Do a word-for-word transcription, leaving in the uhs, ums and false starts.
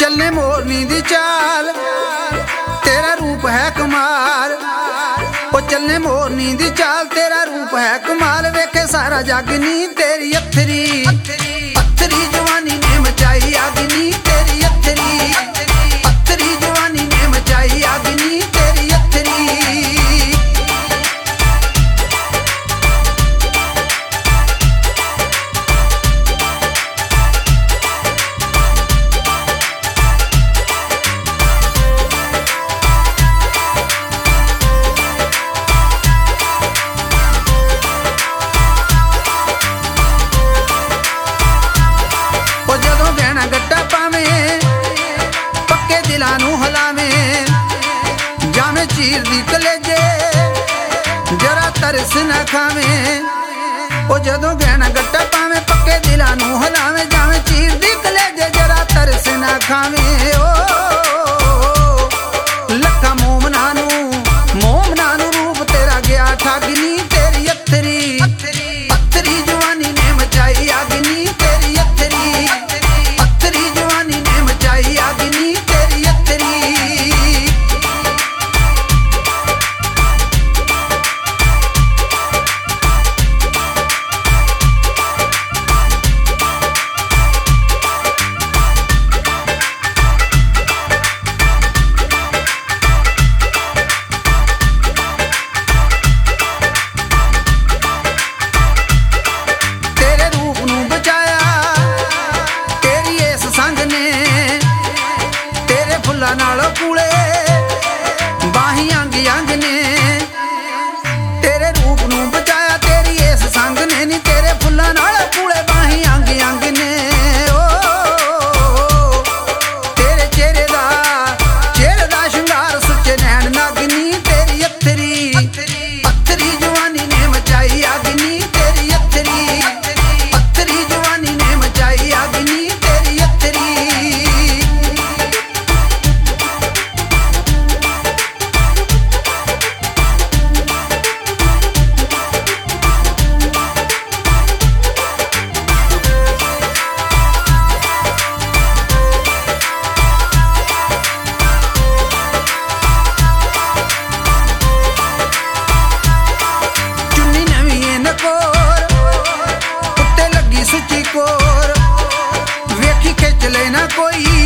चलने मोरनी दी चाल तेरा रूप है कमाल। ओ चलने मोरनी दी चाल तेरा रूप है कमाल। वेखे सारा जग नी तेरी अथरी अथरी जवानी ने मचाई अग्नि तेरी अथरी अथरी जवानी ने मचाई अग्नि तेरी अथरी। गट्टा पावे पक्के दिलां नूं हलावे जावे चीर दी कलेजे जरा तरस ना खावे। ओ जदों गहना गट्टा पावे पक्के दिलां नूं हलावे जावे चीर दी कलेजे जरा तरस ना खावे। ओ लखा मोमना नूं मोमना नूं रूप तेरा गया ठगनी तेरी अथरी अथरी जवानी ने मचाई अग्नि तेरी अथरी अथरी जवानी ने मचाई अग्नि तेरी अथरी। तेरे रूप नूं बचाया तेरी इस संग ने तेरे फुल्लां नालों कूले बाही अंग अंग ने। तेरे रूप नूं बचाया तेरी इस संग ने नी तेरे फुल्लां नालों कूले बाही अंग अंग ने। ओ तेरे चेहरे दा चेहरे दा शृंगार सुच्चे नैन नागनी तेरी अथरी अथरी जवानी ने मचाई अग्नि तेरी अथरी अथरी जवानी ने मचाई अग्नि तेरी अथरी। चुन्नी नवीं ए नकोर उत्ते लगी सुची कोर वेखी खिच लेना कोई